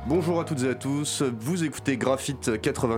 Bonjour à toutes et à tous, vous écoutez Graphite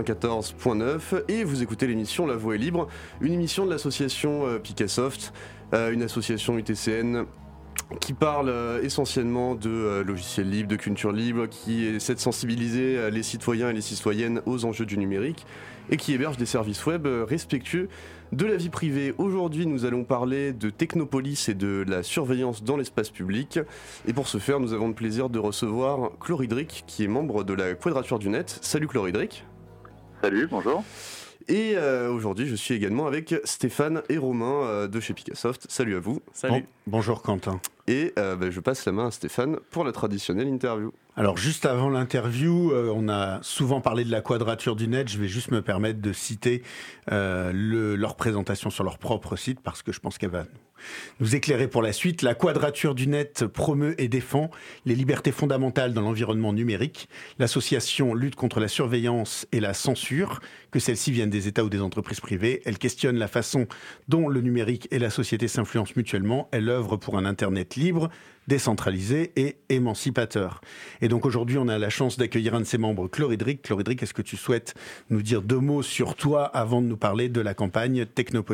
94.9 et vous écoutez l'émission La Voix est libre, une émission de l'association Picassoft, une association UTCN qui parle essentiellement de logiciels libres, de culture libre, qui essaie de sensibiliser les citoyens et les citoyennes aux enjeux du numérique et qui héberge des services web respectueux de la vie privée. Aujourd'hui, nous allons parler de Technopolis et de la surveillance dans l'espace public. Et pour ce faire, nous avons le plaisir de recevoir Chloridric, qui est membre de la Quadrature du Net. Salut Chloridric. Salut, bonjour. Et aujourd'hui, je suis également avec Stéphane et Romain de chez Picassoft. Salut à vous. Salut. Bonjour Quentin. Et je passe la main à Stéphane pour la traditionnelle interview. Alors juste avant l'interview, on a souvent parlé de la Quadrature du Net. Je vais juste me permettre de citer leur présentation sur leur propre site parce que je pense qu'elle va nous éclairer pour la suite. La Quadrature du Net promeut et défend les libertés fondamentales dans l'environnement numérique. L'association lutte contre la surveillance et la censure, que celles-ci viennent des États ou des entreprises privées. Elle questionne la façon dont le numérique et la société s'influencent mutuellement. Elle œuvre pour un Internet libre, décentralisé et émancipateur. Et donc aujourd'hui, on a la chance d'accueillir un de ses membres, Chloridric. Chloridric, est-ce que tu souhaites nous dire deux mots sur toi avant de nous parler de la campagne Technopolis ?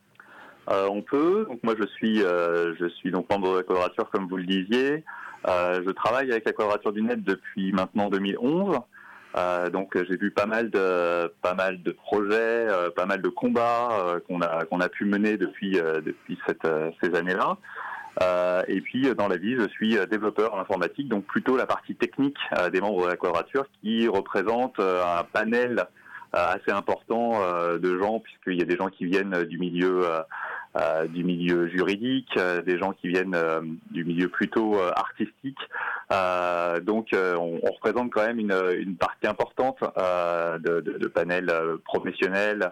On peut. Donc moi, je suis donc membre de la Quadrature, comme vous le disiez. Je travaille avec la Quadrature du Net depuis maintenant 2011. Donc j'ai vu pas mal de projets, pas mal de combats qu'on a pu mener depuis ces années-là. Et puis dans la vie, je suis développeur en informatique, donc plutôt la partie technique des membres de la Quadrature qui représente un panel assez important de gens, puisqu'il y a des gens qui viennent du milieu juridique, des gens qui viennent du milieu plutôt artistique. Donc on représente quand même une partie importante de panel professionnel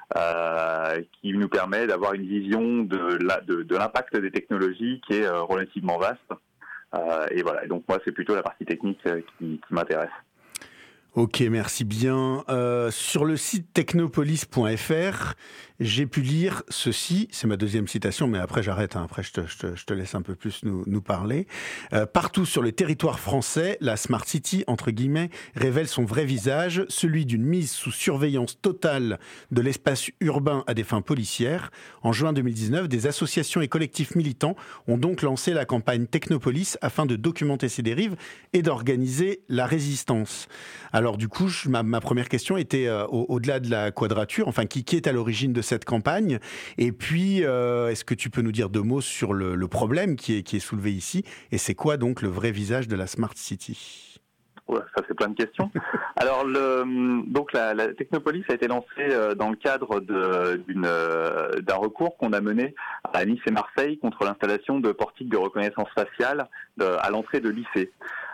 qui nous permet d'avoir une vision de l'impact des technologies qui est relativement vaste. Et voilà. Et donc moi, c'est plutôt la partie technique qui m'intéresse. Ok, merci bien. Sur le site technopolis.fr, j'ai pu lire ceci, c'est ma deuxième citation, mais après j'arrête, après je te laisse un peu plus nous parler. Partout sur le territoire français, la Smart City, entre guillemets, révèle son vrai visage, celui d'une mise sous surveillance totale de l'espace urbain à des fins policières. En juin 2019, des associations et collectifs militants ont donc lancé la campagne Technopolis afin de documenter ces dérives et d'organiser la résistance. Alors du coup, ma première question était au-delà de la Quadrature, enfin qui est à l'origine de cette campagne, et puis est-ce que tu peux nous dire deux mots sur le problème qui est soulevé ici, et c'est quoi donc le vrai visage de la Smart City ? Ouais, ça c'est plein de questions. Alors donc la Technopolis a été lancée dans le cadre d'un recours qu'on a mené à Nice et Marseille contre l'installation de portiques de reconnaissance faciale à l'entrée de lycées.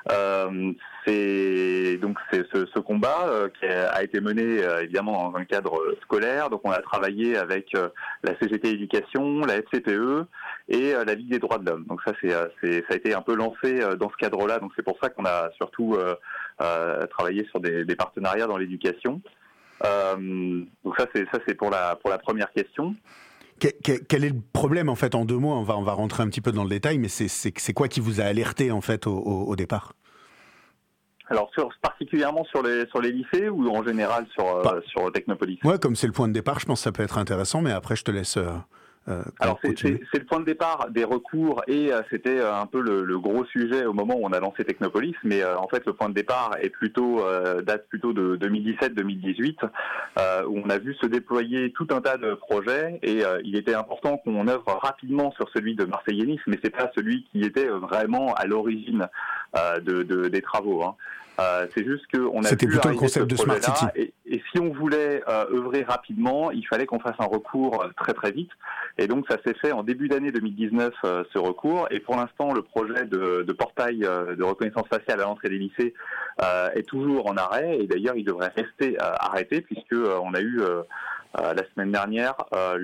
C'est ce combat qui a été mené évidemment dans un cadre scolaire. Donc on a travaillé avec la CGT Éducation, la FCPE et la Ligue des droits de l'homme. Donc ça a été un peu lancé dans ce cadre-là. Donc c'est pour ça qu'on a surtout travaillé sur des partenariats dans l'éducation. Donc ça c'est pour la première question. Quel est le problème en fait en deux mots ? On va rentrer un petit peu dans le détail, mais c'est quoi qui vous a alerté en fait au départ ? Alors particulièrement sur les lycées ou en général sur Technopolis ? Ouais, comme c'est le point de départ, je pense que ça peut être intéressant, mais après je te laisse. Alors c'est le point de départ des recours et c'était un peu le gros sujet au moment où on a lancé Technopolis, mais en fait le point de départ est date plutôt de 2017-2018 où on a vu se déployer tout un tas de projets et il était important qu'on œuvre rapidement sur celui de Marseille-Nice, mais c'est pas celui qui était vraiment à l'origine des travaux. C'est juste qu'on a C'était vu plutôt le arriver concept de Smart City. Et si on voulait œuvrer rapidement, il fallait qu'on fasse un recours très très vite. Et donc ça s'est fait en début d'année 2019 ce recours. Et pour l'instant, le projet de portail de reconnaissance faciale à l'entrée des lycées est toujours en arrêt. Et d'ailleurs, il devrait rester arrêté puisque on a eu la semaine dernière,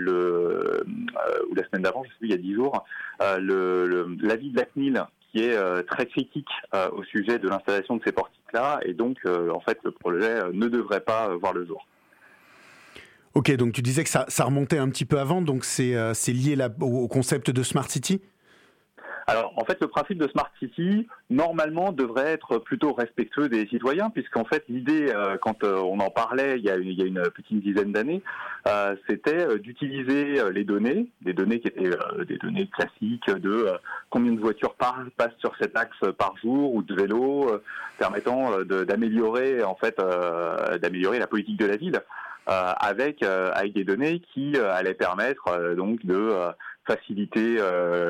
ou la semaine d'avant, je sais plus, il y a 10 jours, l'avis de la CNIL qui est très critique au sujet de l'installation de ces portiques-là, et donc en fait le projet ne devrait pas voir le jour. Ok, donc tu disais que ça remontait un petit peu avant, donc c'est lié au concept de Smart City ? Alors, en fait, le principe de Smart City, normalement, devrait être plutôt respectueux des citoyens, puisqu'en fait, l'idée, quand on en parlait il y a une petite dizaine d'années, c'était d'utiliser les données, des données qui étaient des données classiques de combien de voitures passent sur cet axe par jour, ou de vélos, permettant d'améliorer la politique de la ville, avec des données qui allaient permettre donc de faciliter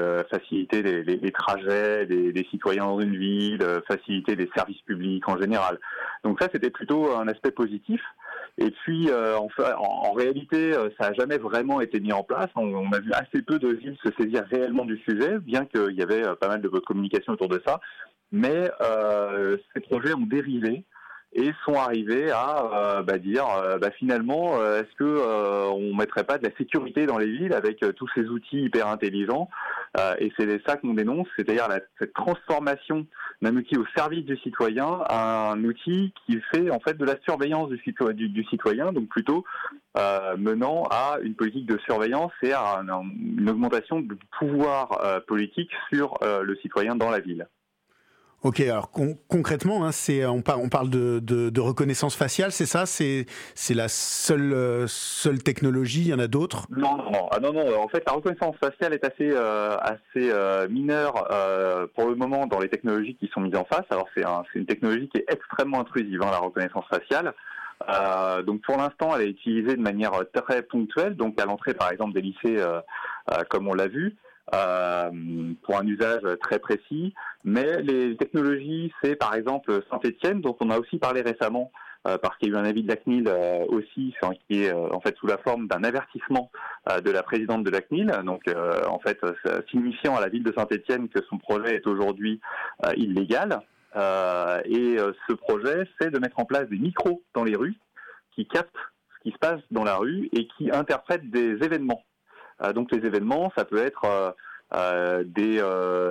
les trajets des citoyens dans une ville, faciliter les services publics en général. Donc ça, c'était plutôt un aspect positif. Et puis, en réalité, ça n'a jamais vraiment été mis en place. On a vu assez peu de villes se saisir réellement du sujet, bien qu'il y avait pas mal de communication autour de ça. Mais ces projets ont dérivé et sont arrivés à dire finalement, est-ce que on mettrait pas de la sécurité dans les villes avec tous ces outils hyper intelligents, et c'est ça qu'on dénonce, c'est-à-dire cette transformation d'un outil au service du citoyen à un outil qui fait en fait de la surveillance du citoyen, donc plutôt menant à une politique de surveillance et à une augmentation du pouvoir politique sur le citoyen dans la ville. Ok, alors concrètement, hein, on parle de reconnaissance faciale, c'est ça ? C'est la seule technologie, il y en a d'autres ? Non. En fait, la reconnaissance faciale est assez mineure pour le moment dans les technologies qui sont mises en face. Alors c'est une technologie qui est extrêmement intrusive, la reconnaissance faciale. Donc pour l'instant, elle est utilisée de manière très ponctuelle, donc à l'entrée par exemple des lycées, comme on l'a vu. Pour un usage très précis, mais les technologies, c'est par exemple Saint-Étienne, dont on a aussi parlé récemment, parce qu'il y a eu un avis de la CNIL aussi, qui est en fait sous la forme d'un avertissement de la présidente de la CNIL, donc en fait signifiant à la ville de Saint-Étienne que son projet est aujourd'hui illégal. Et ce projet, c'est de mettre en place des micros dans les rues qui captent ce qui se passe dans la rue et qui interprètent des événements. Donc les événements, ça peut être des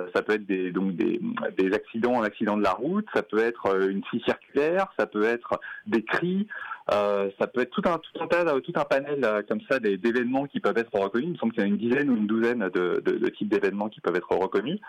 accidents, un accident de la route, ça peut être une scie circulaire, ça peut être des cris, ça peut être tout un panel comme ça d'événements qui peuvent être reconnus. Il me semble qu'il y a une dizaine ou une douzaine de types d'événements qui peuvent être reconnus.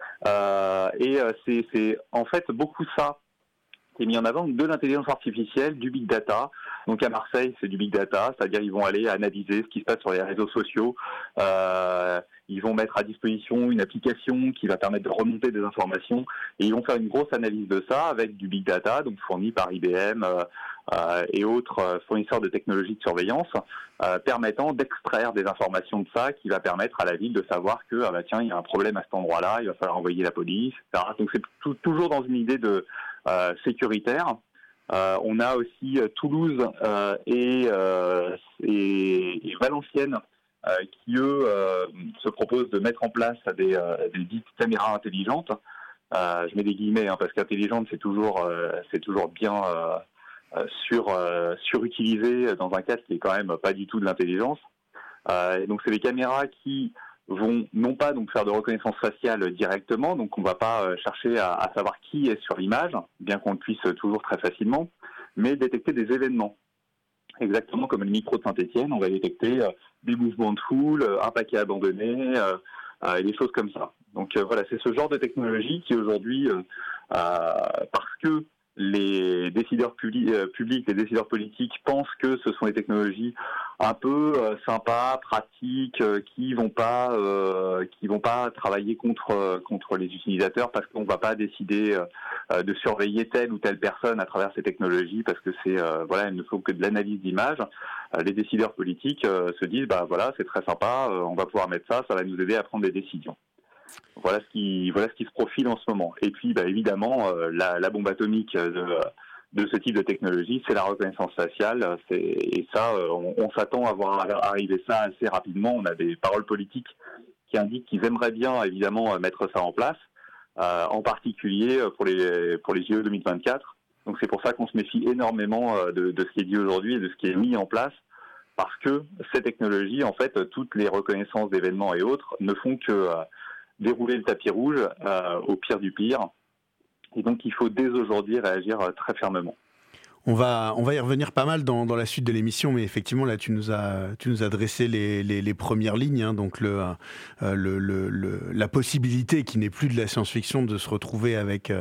C'est en fait beaucoup ça qui est mis en avant, de l'intelligence artificielle, du big data. Donc à Marseille, c'est du big data, c'est-à-dire ils vont aller analyser ce qui se passe sur les réseaux sociaux. Ils vont mettre à disposition une application qui va permettre de remonter des informations et ils vont faire une grosse analyse de ça avec du big data, donc fourni par IBM et autres fournisseurs de technologies de surveillance, permettant d'extraire des informations de ça qui va permettre à la ville de savoir que il y a un problème à cet endroit-là, il va falloir envoyer la police, etc. Donc c'est toujours dans une idée de sécuritaire. On a aussi Toulouse et Valenciennes qui, eux, se proposent de mettre en place des dites caméras intelligentes. Je mets des guillemets, parce qu'intelligente, c'est toujours bien surutilisé dans un cas qui est quand même pas du tout de l'intelligence. Et donc, c'est des caméras qui vont non pas donc faire de reconnaissance faciale directement, donc on va pas chercher à savoir qui est sur l'image, bien qu'on le puisse toujours très facilement, mais détecter des événements. Exactement comme le micro de Saint-Étienne, on va détecter des mouvements de foule, un paquet abandonné, et des choses comme ça. Donc voilà, c'est ce genre de technologie qui aujourd'hui, parce que les décideurs publics, les décideurs politiques pensent que ce sont des technologies un peu sympas, pratiques, qui vont pas travailler contre les utilisateurs, parce qu'on va pas décider de surveiller telle ou telle personne à travers ces technologies, parce que elles ne font que de l'analyse d'image. Les décideurs politiques se disent c'est très sympa, on va pouvoir mettre ça va nous aider à prendre des décisions. Voilà ce qui se profile en ce moment. Et puis, évidemment, la bombe atomique de ce type de technologie, c'est la reconnaissance faciale. On s'attend à voir arriver ça assez rapidement. On a des paroles politiques qui indiquent qu'ils aimeraient bien, évidemment, mettre ça en place, en particulier pour les JO 2024. Donc, c'est pour ça qu'on se méfie énormément de ce qui est dit aujourd'hui et de ce qui est mis en place, parce que ces technologies, en fait, toutes les reconnaissances d'événements et autres ne font que dérouler le tapis rouge au pire du pire. Et donc, il faut dès aujourd'hui réagir très fermement. On va y revenir pas mal dans la suite de l'émission, mais effectivement là tu nous as dressé les premières lignes, hein, donc la possibilité qui n'est plus de la science-fiction de se retrouver avec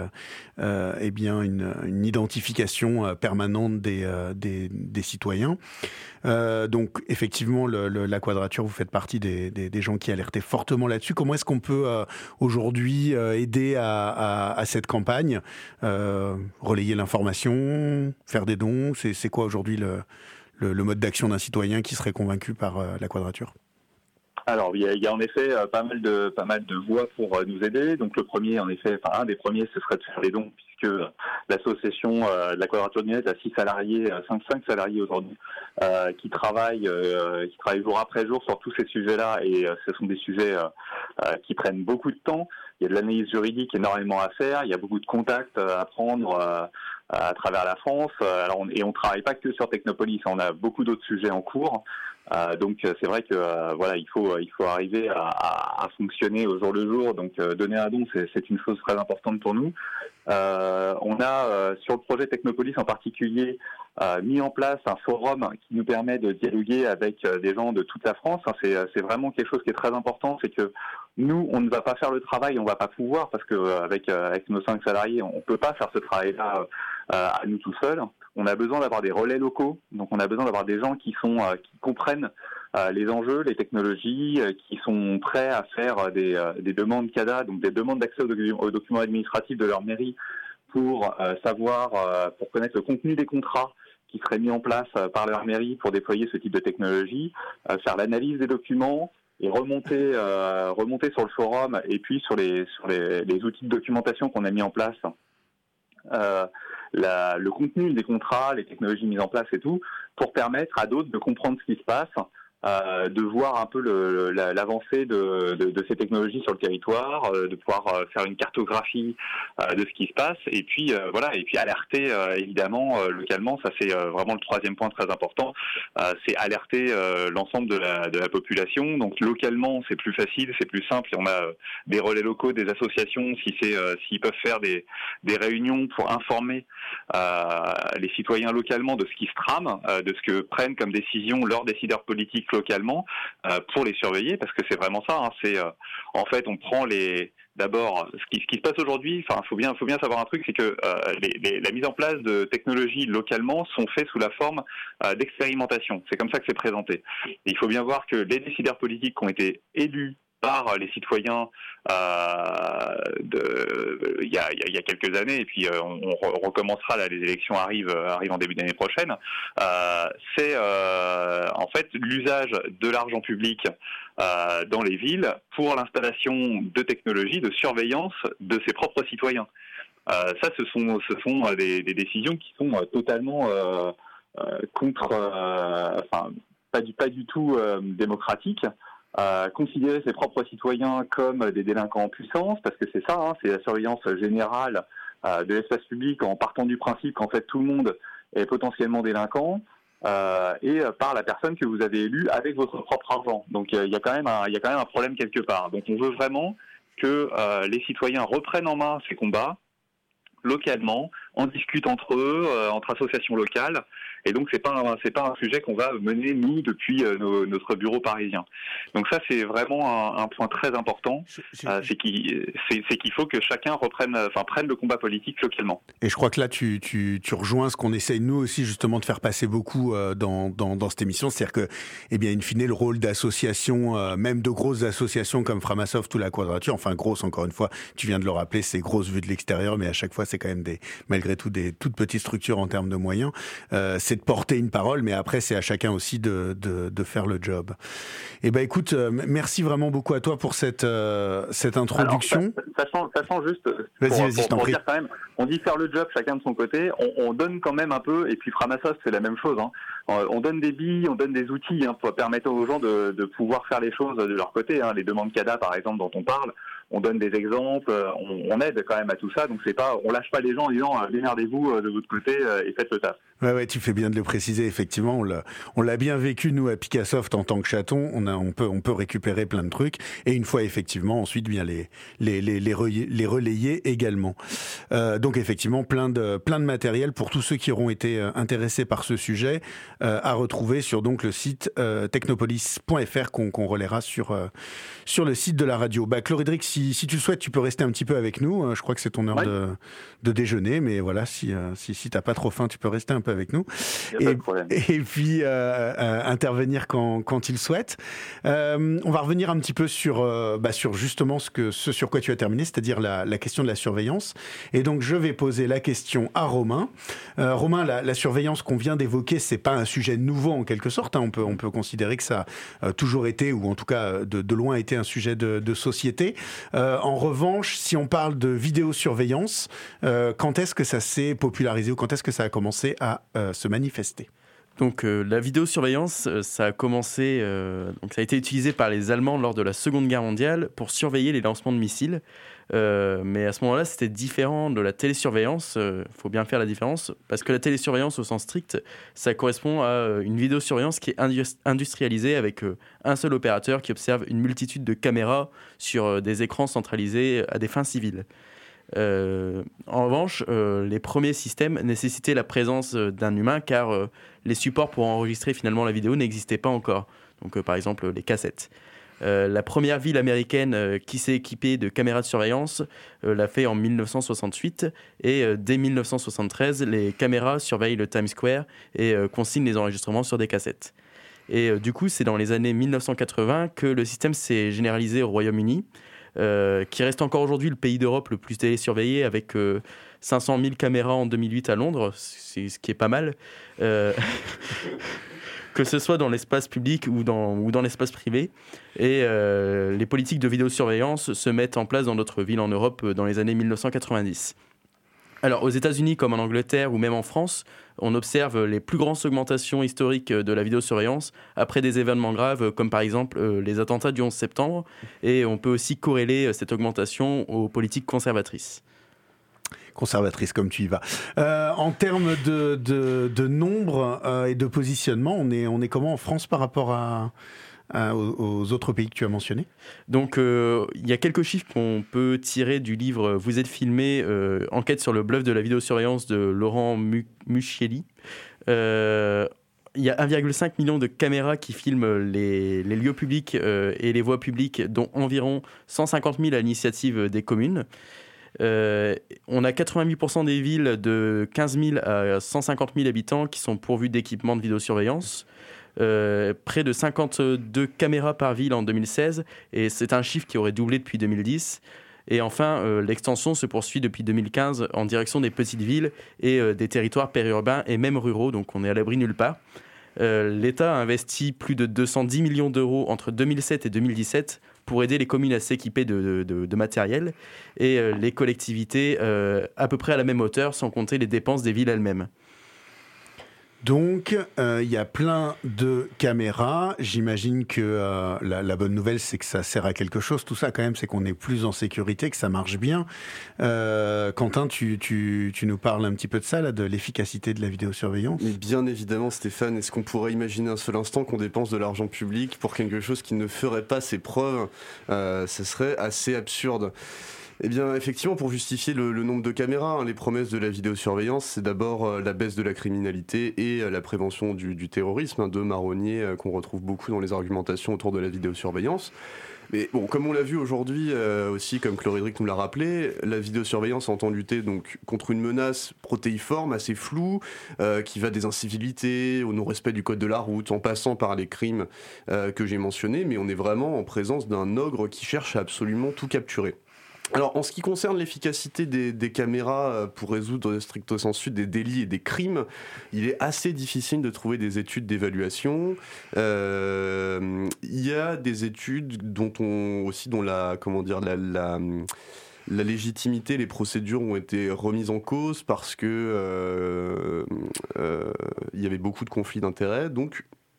une identification permanente des citoyens. Donc effectivement la Quadrature, vous faites partie des gens qui alertaient fortement là-dessus. Comment est-ce qu'on peut aujourd'hui aider à cette campagne, relayer l'information, faire des dons? C'est quoi aujourd'hui le mode d'action d'un citoyen qui serait convaincu par la Quadrature? Alors, il y a en effet pas mal de voies pour nous aider. Donc, le premier, en effet, un des premiers, ce serait de faire des dons, puisque l'association de la Quadrature du Net a 6 salariés, 5 salariés aujourd'hui, qui travaillent jour après jour sur tous ces sujets-là, et ce sont des sujets qui prennent beaucoup de temps. Il y a de l'analyse juridique énormément à faire, il y a beaucoup de contacts à prendre à travers la France. Et on travaille pas que sur Technopolis, on a beaucoup d'autres sujets en cours. Donc c'est vrai que il faut arriver à fonctionner au jour le jour. Donc donner un don, c'est une chose très importante pour nous. On a sur le projet Technopolis en particulier mis en place un forum qui nous permet de dialoguer avec des gens de toute la France. C'est vraiment quelque chose qui est très important, c'est que nous, on ne va pas faire le travail, on ne va pas pouvoir, parce que avec nos 5 salariés, on ne peut pas faire ce travail-là à nous tout seuls. On a besoin d'avoir des relais locaux, donc on a besoin d'avoir des gens qui comprennent les enjeux, les technologies, qui sont prêts à faire des demandes CADA, donc des demandes d'accès aux documents administratifs de leur mairie, pour pour connaître le contenu des contrats qui seraient mis en place par leur mairie pour déployer ce type de technologie, faire l'analyse des documents et remonter sur le forum et puis sur les outils de documentation qu'on a mis en place. Le contenu des contrats, les technologies mises en place et tout, pour permettre à d'autres de comprendre ce qui se passe, de voir un peu l'avancée de ces technologies sur le territoire, de pouvoir faire une cartographie de ce qui se passe, et puis et puis alerter évidemment localement. Ça c'est vraiment le troisième point très important, c'est alerter l'ensemble de la population. Donc localement c'est plus facile, c'est plus simple, et on a des relais locaux, des associations, s'ils peuvent faire des réunions pour informer les citoyens localement de ce qui se trame, de ce que prennent comme décision leurs décideurs politiques localement, pour les surveiller, parce que c'est vraiment ça, hein, en fait on prend d'abord ce qui se passe aujourd'hui. Enfin, faut bien savoir un truc, c'est que la mise en place de technologies localement sont faites sous la forme d'expérimentation. C'est comme ça que c'est présenté. Et il faut bien voir que les décideurs politiques qui ont été élus par les citoyens il y a quelques années, et puis on recommencera là, les élections arrivent en début d'année prochaine, c'est en fait l'usage de l'argent public dans les villes pour l'installation de technologies de surveillance de ses propres citoyens. Ça, ce sont des décisions qui sont totalement pas du tout démocratiques. Considérer ses propres citoyens comme des délinquants en puissance, parce que c'est ça, hein, c'est la surveillance générale de l'espace public, en partant du principe qu'en fait tout le monde est potentiellement délinquant, et par la personne que vous avez élue avec votre propre argent. Donc il y a quand même un problème quelque part. Donc on veut vraiment que les citoyens reprennent en main ces combats localement, en discutent entre eux, entre associations locales. Et donc c'est pas un sujet qu'on va mener nous depuis notre bureau parisien. Donc ça c'est vraiment un point très important, c'est qu'il faut que chacun prenne le combat politique localement. Et je crois que là tu rejoins ce qu'on essaye nous aussi justement de faire passer beaucoup dans cette émission, c'est-à-dire que in fine le rôle d'association, même de grosses associations comme Framasoft ou la Quadrature, enfin grosse encore une fois, tu viens de le rappeler, c'est grosse vue de l'extérieur, mais à chaque fois c'est quand même malgré tout des toutes petites structures en termes de moyens. C'est de porter une parole, mais après c'est à chacun aussi de faire le job. Et écoute, merci vraiment beaucoup à toi pour cette introduction. Alors, sachant juste pour dire quand même, on dit faire le job chacun de son côté, on donne quand même un peu, et puis Framasoft c'est la même chose, hein. On donne des billes, on donne des outils, hein, pour permettre aux gens de pouvoir faire les choses de leur côté, hein. Les demandes CADA par exemple dont on parle, on donne des exemples, on aide quand même à tout ça, donc c'est pas, on lâche pas les gens en disant démerdez-vous de votre côté et faites le taf. Ouais, tu fais bien de le préciser. Effectivement, on l'a bien vécu nous à Picassoft en tant que chaton. On peut récupérer plein de trucs et une fois effectivement, ensuite bien les relayer également. Donc effectivement, plein de matériel pour tous ceux qui auront été intéressés par ce sujet à retrouver sur donc le site technopolis.fr qu'on relaiera sur le site de la radio. Chloridric, si tu le souhaites, tu peux rester un petit peu avec nous. Je crois que c'est ton heure de déjeuner, mais voilà, si t'as pas trop faim, tu peux rester un peu avec nous et puis intervenir quand il souhaite. On va revenir un petit peu sur justement ce sur quoi tu as terminé, c'est-à-dire la question de la surveillance. Et donc je vais poser la question à Romain. Romain, la surveillance qu'on vient d'évoquer, c'est pas un sujet nouveau en quelque sorte. On peut considérer que ça a toujours été, ou en tout cas de loin été un sujet de société. En revanche, si on parle de vidéosurveillance, quand est-ce que ça s'est popularisé ou quand est-ce que ça a commencé à se manifester? Donc la vidéosurveillance, ça a commencé, donc ça a été utilisé par les Allemands lors de la Seconde Guerre mondiale pour surveiller les lancements de missiles. Mais à ce moment-là, c'était différent de la télésurveillance. Faut bien faire la différence parce que la télésurveillance au sens strict, ça correspond à une vidéosurveillance qui est industrialisée avec un seul opérateur qui observe une multitude de caméras sur des écrans centralisés à des fins civiles. En revanche, les premiers systèmes nécessitaient la présence d'un humain car les supports pour enregistrer finalement la vidéo n'existaient pas encore. Donc par exemple les cassettes. La première ville américaine qui s'est équipée de caméras de surveillance l'a fait en 1968 et dès 1973, les caméras surveillent le Times Square et consignent les enregistrements sur des cassettes. Et du coup, c'est dans les années 1980 que le système s'est généralisé au Royaume-Uni. Qui reste encore aujourd'hui le pays d'Europe le plus télésurveillé avec 500 000 caméras en 2008 à Londres, ce qui est pas mal. Que ce soit dans l'espace public ou dans l'espace privé. Et les politiques de vidéosurveillance se mettent en place dans d'autres villes en Europe dans les années 1990. Alors, aux États-Unis comme en Angleterre ou même en France, on observe les plus grandes augmentations historiques de la vidéosurveillance après des événements graves comme par exemple les attentats du 11 septembre. Et on peut aussi corréler cette augmentation aux politiques conservatrices. Conservatrice comme tu y vas. En termes de nombre et de positionnement, on est comment en France par rapport aux autres pays que tu as mentionnés? Donc, il y a quelques chiffres qu'on peut tirer du livre « Vous êtes filmé, enquête sur le bluff de la vidéosurveillance » de Laurent Mucchielli. Il y a 1,5 million de caméras qui filment les lieux publics et les voies publiques, dont environ 150 000 à l'initiative des communes. On a 88% des villes de 15 000 à 150 000 habitants qui sont pourvues d'équipements de vidéosurveillance. Près de 52 caméras par ville en 2016 et c'est un chiffre qui aurait doublé depuis 2010. Et enfin, l'extension se poursuit depuis 2015 en direction des petites villes et des territoires périurbains et même ruraux, donc on est à l'abri nulle part. L'État a investi plus de 210 millions d'euros entre 2007 et 2017 pour aider les communes à s'équiper de matériel et les collectivités à peu près à la même hauteur, sans compter les dépenses des villes elles-mêmes. Donc, il y a plein de caméras. J'imagine que la bonne nouvelle, c'est que ça sert à quelque chose. Tout ça, quand même, c'est qu'on est plus en sécurité, que ça marche bien. Quentin, tu nous parles un petit peu de ça, là, de l'efficacité de la vidéosurveillance? Mais bien évidemment, Stéphane. Est-ce qu'on pourrait imaginer un seul instant qu'on dépense de l'argent public pour quelque chose qui ne ferait pas ses preuves? Ça serait assez absurde. Eh bien, effectivement, pour justifier le nombre de caméras, les promesses de la vidéosurveillance, c'est d'abord la baisse de la criminalité et la prévention du terrorisme, deux marronniers qu'on retrouve beaucoup dans les argumentations autour de la vidéosurveillance. Mais bon, comme on l'a vu aujourd'hui aussi, comme Chloridric nous l'a rappelé, la vidéosurveillance entend lutter donc contre une menace protéiforme, assez floue, qui va des incivilités au non-respect du code de la route, en passant par les crimes que j'ai mentionnés, mais on est vraiment en présence d'un ogre qui cherche à absolument tout capturer. Alors, en ce qui concerne l'efficacité des caméras pour résoudre stricto sensu des délits et des crimes, il est assez difficile de trouver des études d'évaluation. Il y a des études dont la légitimité, les procédures ont été remises en cause parce que il y avait beaucoup de conflits d'intérêts. Donc,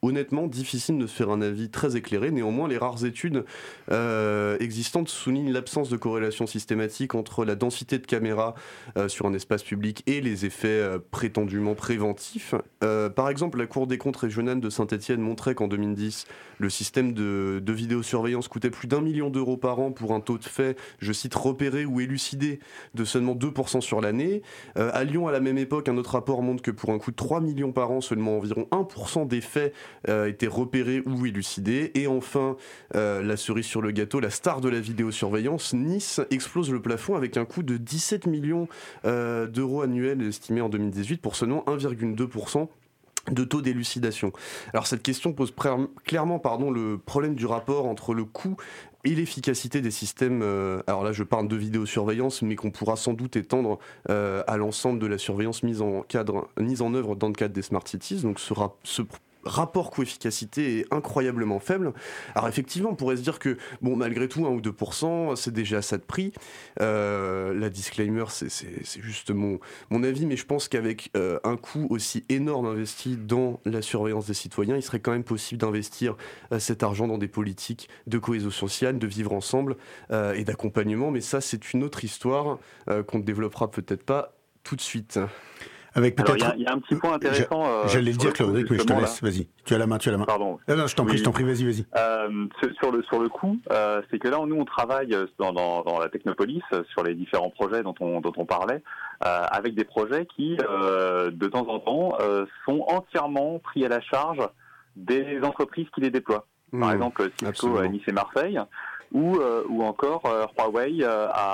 honnêtement difficile de se faire un avis très éclairé. Néanmoins, les rares études existantes soulignent l'absence de corrélation systématique entre la densité de caméras sur un espace public et les effets prétendument préventifs. Par exemple, la Cour des comptes régionale de Saint-Étienne montrait qu'en 2010, le système de vidéosurveillance coûtait plus d'1 million d'euros par an pour un taux de faits, je cite, repérés ou élucidés de seulement 2% sur l'année. À Lyon, à la même époque, un autre rapport montre que pour un coût de 3 millions par an, seulement environ 1% des faits étaient repérés ou élucidés. Et enfin, la cerise sur le gâteau, la star de la vidéosurveillance, Nice explose le plafond avec un coût de 17 millions d'euros annuels estimé en 2018 pour seulement 1,2% de taux d'élucidation. Alors cette question pose clairement le problème du rapport entre le coût et l'efficacité des systèmes, alors là je parle de vidéosurveillance, mais qu'on pourra sans doute étendre à l'ensemble de la surveillance mise en œuvre dans le cadre des Smart Cities. Donc ce rapport coût-efficacité est incroyablement faible. Alors effectivement, on pourrait se dire que, bon, malgré tout, 1 ou 2%, c'est déjà ça de prix. La disclaimer, c'est juste mon avis, mais je pense qu'avec un coût aussi énorme investi dans la surveillance des citoyens, il serait quand même possible d'investir cet argent dans des politiques de cohésion sociale, de vivre ensemble et d'accompagnement. Mais ça, c'est une autre histoire qu'on ne développera peut-être pas tout de suite. Avec peut-être... Il y a un petit point intéressant. J'allais le dire, Claude, mais je te laisse. Vas-y. Tu as la main. Pardon. Non, je t'en prie, vas-y. Sur le coup, c'est que là, nous, on travaille dans la Technopolis sur les différents projets dont on parlait, avec des projets qui, de temps en temps, sont entièrement pris à la charge des entreprises qui les déploient. Par exemple, Cisco à Nice et Marseille, ou encore Huawei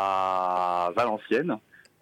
à Valenciennes.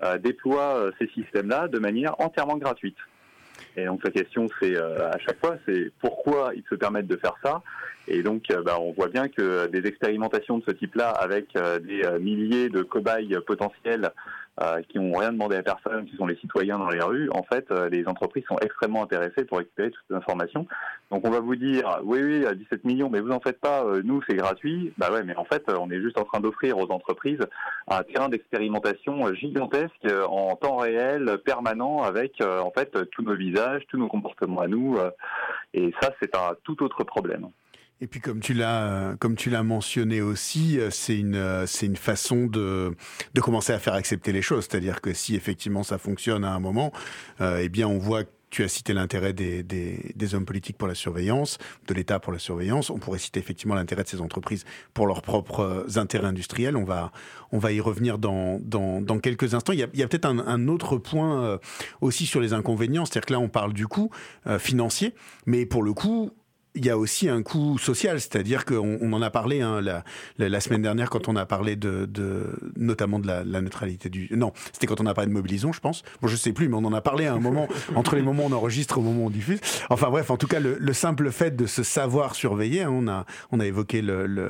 Déploie ces systèmes-là de manière entièrement gratuite. Et donc la question, c'est à chaque fois, c'est pourquoi ils se permettent de faire ça. Et donc, on voit bien que des expérimentations de ce type-là, avec des milliers de cobayes potentiels qui n'ont rien demandé à personne, qui sont les citoyens dans les rues, en fait, les entreprises sont extrêmement intéressées pour récupérer toutes ces informations. Donc on va vous dire, oui, à 17 millions, mais vous en faites pas, nous c'est gratuit. Bah ouais, mais en fait, on est juste en train d'offrir aux entreprises un terrain d'expérimentation gigantesque en temps réel, permanent, avec en fait tous nos visages, tous nos comportements à nous. Et ça, c'est un tout autre problème. Et puis comme tu l'as mentionné aussi, c'est une façon de commencer à faire accepter les choses. C'est-à-dire que si effectivement ça fonctionne à un moment, eh bien on voit que tu as cité l'intérêt des hommes politiques pour la surveillance, de l'État pour la surveillance. On pourrait citer effectivement l'intérêt de ces entreprises pour leurs propres intérêts industriels. On va y revenir dans quelques instants. Il y a peut-être un autre point aussi sur les inconvénients. C'est-à-dire que là on parle du coût financier, mais pour le coup, il y a aussi un coût social, c'est-à-dire qu'on en a parlé la semaine dernière quand on a parlé notamment de la neutralité du... Non, c'était quand on a parlé de Mobilisons, je pense. Bon, je sais plus, mais on en a parlé à un moment, entre les moments où on enregistre et au moment où on diffuse. Enfin bref, en tout cas, le simple fait de se savoir surveiller, on a évoqué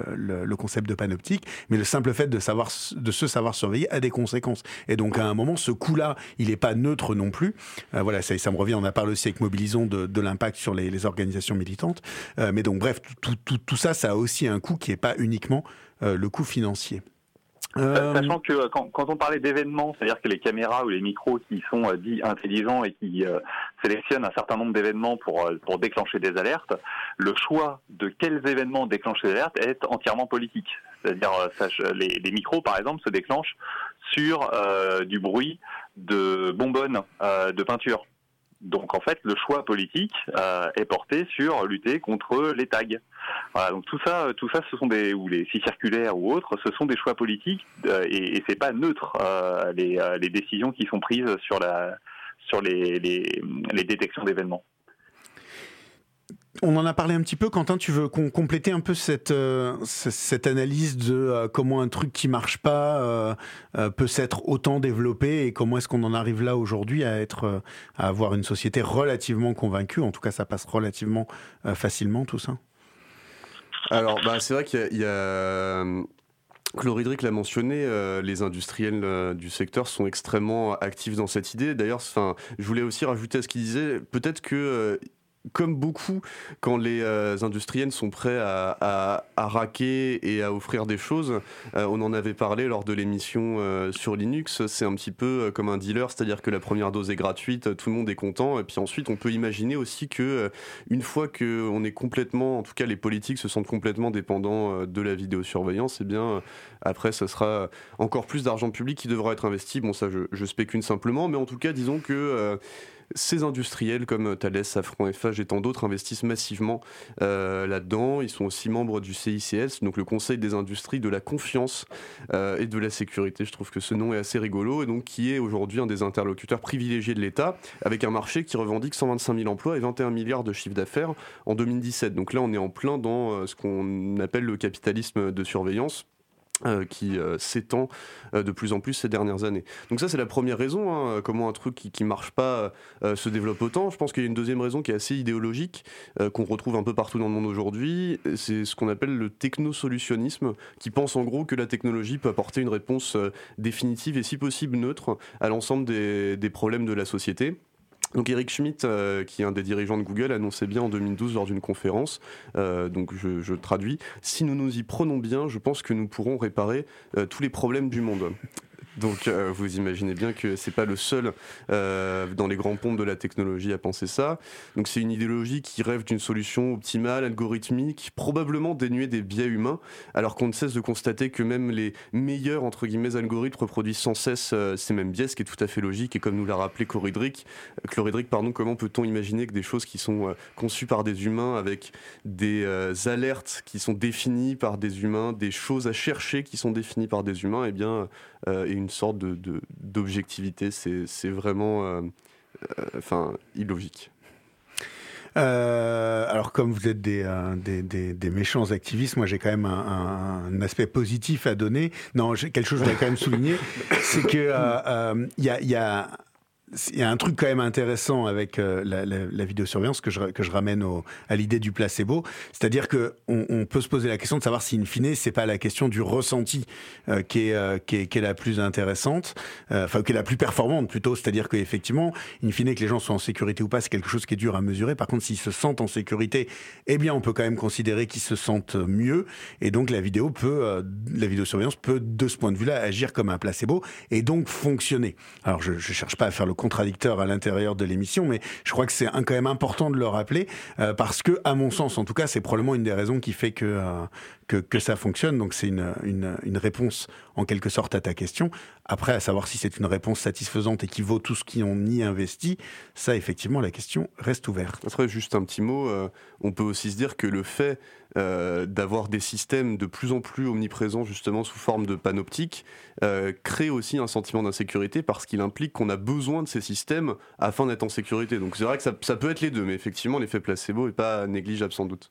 le concept de panoptique, mais le simple fait de se savoir surveiller a des conséquences. Et donc à un moment, ce coût-là, il n'est pas neutre non plus. Voilà, ça me revient, on a parlé aussi avec Mobilisons de l'impact sur les organisations militantes. Mais donc bref, tout ça a aussi un coût qui n'est pas uniquement le coût financier. Sachant que quand on parlait d'événements, c'est-à-dire que les caméras ou les micros qui sont dits intelligents et qui sélectionnent un certain nombre d'événements pour déclencher des alertes, le choix de quels événements déclencher des alertes est entièrement politique. C'est-à-dire les micros, par exemple, se déclenchent sur du bruit de bonbonnes de peinture. Donc en fait, le choix politique est porté sur lutter contre les tags. Voilà, donc tout ça, ce sont ou les scies circulaires ou autres, ce sont des choix politiques et c'est pas neutre les décisions qui sont prises sur les détections d'événements. On en a parlé un petit peu, Quentin, tu veux compléter un peu cette analyse de comment un truc qui marche pas peut s'être autant développé et comment est-ce qu'on en arrive là aujourd'hui à avoir une société relativement convaincue, en tout cas ça passe relativement facilement tout ça. Alors c'est vrai qu'il y a Chloridric l'a mentionné, les industriels du secteur sont extrêmement actifs dans cette idée. D'ailleurs, je voulais aussi rajouter à ce qu'il disait, peut-être que comme beaucoup, quand les industriels sont prêts à raquer et à offrir des choses, on en avait parlé lors de l'émission sur Linux, c'est un petit peu comme un dealer, c'est-à-dire que la première dose est gratuite, tout le monde est content, et puis ensuite on peut imaginer aussi que une fois qu'on est complètement, en tout cas les politiques se sentent complètement dépendants de la vidéosurveillance, et bien après ce sera encore plus d'argent public qui devra être investi. Bon, ça je spécule simplement, mais en tout cas disons que ces industriels comme Thales, Safran, Eiffage et tant d'autres investissent massivement là-dedans. Ils sont aussi membres du CICS, donc le Conseil des industries de la confiance et de la sécurité. Je trouve que ce nom est assez rigolo, et donc qui est aujourd'hui un des interlocuteurs privilégiés de l'État, avec un marché qui revendique 125 000 emplois et 21 milliards de chiffre d'affaires en 2017. Donc là, on est en plein dans ce qu'on appelle le capitalisme de surveillance, qui s'étend de plus en plus ces dernières années. Donc ça, c'est la première raison, comment un truc qui marche pas se développe autant. Je pense qu'il y a une deuxième raison qui est assez idéologique, qu'on retrouve un peu partout dans le monde aujourd'hui. C'est ce qu'on appelle le technosolutionnisme, qui pense en gros que la technologie peut apporter une réponse définitive et si possible neutre à l'ensemble des problèmes de la société. Donc Eric Schmidt, qui est un des dirigeants de Google, annonçait bien en 2012 lors d'une conférence, donc je traduis, « Si nous nous y prenons bien, je pense que nous pourrons réparer tous les problèmes du monde ». Donc vous imaginez bien que c'est pas le seul dans les grands ponts de la technologie à penser ça. Donc c'est une idéologie qui rêve d'une solution optimale, algorithmique, probablement dénuée des biais humains, alors qu'on ne cesse de constater que même les meilleurs entre guillemets algorithmes reproduisent sans cesse ces mêmes biais, ce qui est tout à fait logique. Et comme nous l'a rappelé Cloridric, comment peut-on imaginer que des choses qui sont conçues par des humains avec des alertes qui sont définies par des humains, des choses à chercher qui sont définies par des humains, et une sorte d'objectivité, c'est vraiment illogique. Alors comme vous êtes des méchants activistes, moi j'ai quand même un aspect positif à donner. Non, quelque chose que je voudrais quand même souligner, c'est que il y a un truc quand même intéressant avec la vidéosurveillance que je ramène à l'idée du placebo, c'est-à-dire que on peut se poser la question de savoir si in fine c'est pas la question du ressenti qui est la plus intéressante, qui est la plus performante plutôt, c'est-à-dire qu'effectivement in fine que les gens soient en sécurité ou pas, c'est quelque chose qui est dur à mesurer. Par contre, s'ils se sentent en sécurité, eh bien on peut quand même considérer qu'ils se sentent mieux, et donc la vidéosurveillance peut de ce point de vue-là agir comme un placebo et donc fonctionner. Alors je cherche pas à faire le contradicteur à l'intérieur de l'émission, mais je crois que c'est quand même important de le rappeler, parce que, à mon sens, en tout cas, c'est probablement une des raisons qui fait que ça fonctionne. Donc c'est une réponse en quelque sorte à ta question. Après, à savoir si c'est une réponse satisfaisante et qui vaut tout ce qu'on y investit, ça effectivement la question reste ouverte. Après, juste un petit mot, on peut aussi se dire que le fait d'avoir des systèmes de plus en plus omniprésents justement sous forme de panoptique crée aussi un sentiment d'insécurité, parce qu'il implique qu'on a besoin de ces systèmes afin d'être en sécurité. Donc c'est vrai que ça peut être les deux, mais effectivement l'effet placebo n'est pas négligeable sans doute.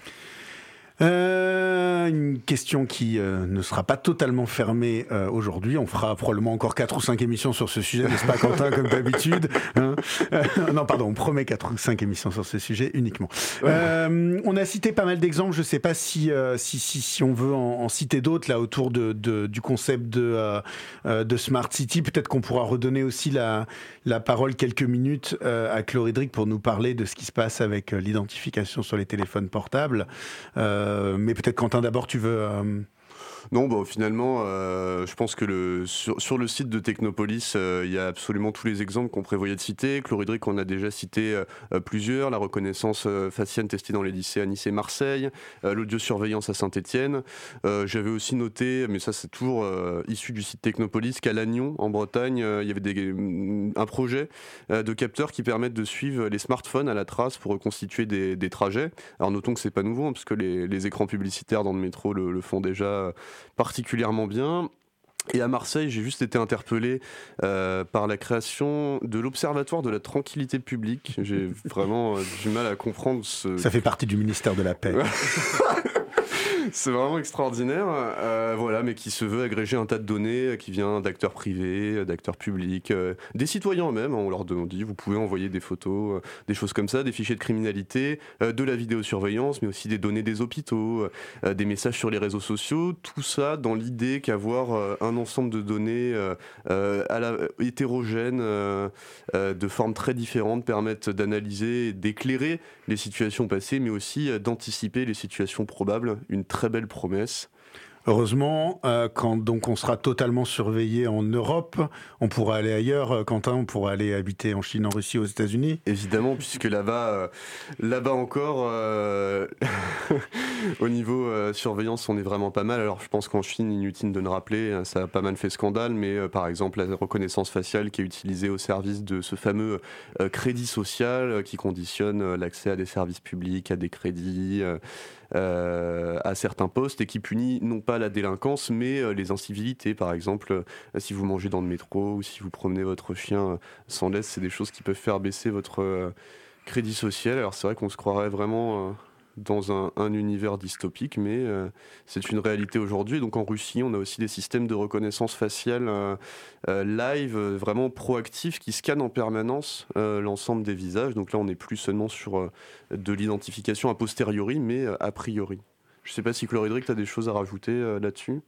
Une question qui ne sera pas totalement fermée aujourd'hui. On fera probablement encore 4 ou 5 émissions sur ce sujet, n'est-ce pas Quentin, comme d'habitude, hein. Non, pardon, on promet 4 ou 5 émissions sur ce sujet uniquement. On a cité pas mal d'exemples. Je ne sais pas si on veut en citer d'autres là autour du concept de Smart City. Peut-être qu'on pourra redonner aussi la parole quelques minutes à Cloridric pour nous parler de ce qui se passe avec l'identification sur les téléphones portables. Mais peut-être Quentin d'abord, tu veux... Non, finalement, je pense que sur le site de Technopolis, il y a absolument tous les exemples qu'on prévoyait de citer. Cloridric, on a déjà cité plusieurs. La reconnaissance faciale testée dans les lycées à Nice et Marseille, l'audiosurveillance à Saint-Étienne. J'avais aussi noté, mais ça c'est toujours issu du site Technopolis, qu'à Lannion, en Bretagne, il y avait un projet de capteurs qui permettent de suivre les smartphones à la trace pour reconstituer des trajets. Alors notons que c'est pas nouveau, parce que les écrans publicitaires dans le métro le font déjà particulièrement bien. Et à Marseille, j'ai juste été interpellé par la création de l'Observatoire de la tranquillité publique. J'ai vraiment du mal à comprendre Ça fait partie du ministère de la Paix. C'est vraiment extraordinaire, voilà, mais qui se veut agréger un tas de données qui vient d'acteurs privés, d'acteurs publics, des citoyens eux-mêmes. On leur dit, vous pouvez envoyer des photos, des choses comme ça, des fichiers de criminalité, de la vidéosurveillance, mais aussi des données des hôpitaux, des messages sur les réseaux sociaux, tout ça dans l'idée qu'avoir un ensemble de données hétérogènes, de formes très différentes, permettent d'analyser et d'éclairer les situations passées, mais aussi d'anticiper les situations probables. Une très belle promesse. Heureusement, quand donc on sera totalement surveillé en Europe, on pourra aller ailleurs. Quentin, on pourra aller habiter en Chine, en Russie, aux États-Unis. Évidemment, puisque là-bas encore, au niveau surveillance, on est vraiment pas mal. Alors, je pense qu'en Chine, inutile de le rappeler, ça a pas mal fait scandale, mais par exemple, la reconnaissance faciale qui est utilisée au service de ce fameux crédit social qui conditionne l'accès à des services publics, à des crédits. À certains postes et qui punit non pas la délinquance mais les incivilités. Par exemple, si vous mangez dans le métro ou si vous promenez votre chien sans laisse, c'est des choses qui peuvent faire baisser votre crédit social. Alors c'est vrai qu'on se croirait vraiment dans un univers dystopique, mais c'est une réalité aujourd'hui. Donc en Russie, on a aussi des systèmes de reconnaissance faciale live, vraiment proactifs, qui scannent en permanence l'ensemble des visages. Donc là, on n'est plus seulement sur de l'identification a posteriori, mais a priori. Je ne sais pas si Chloridric, tu as des choses à rajouter là-dessus.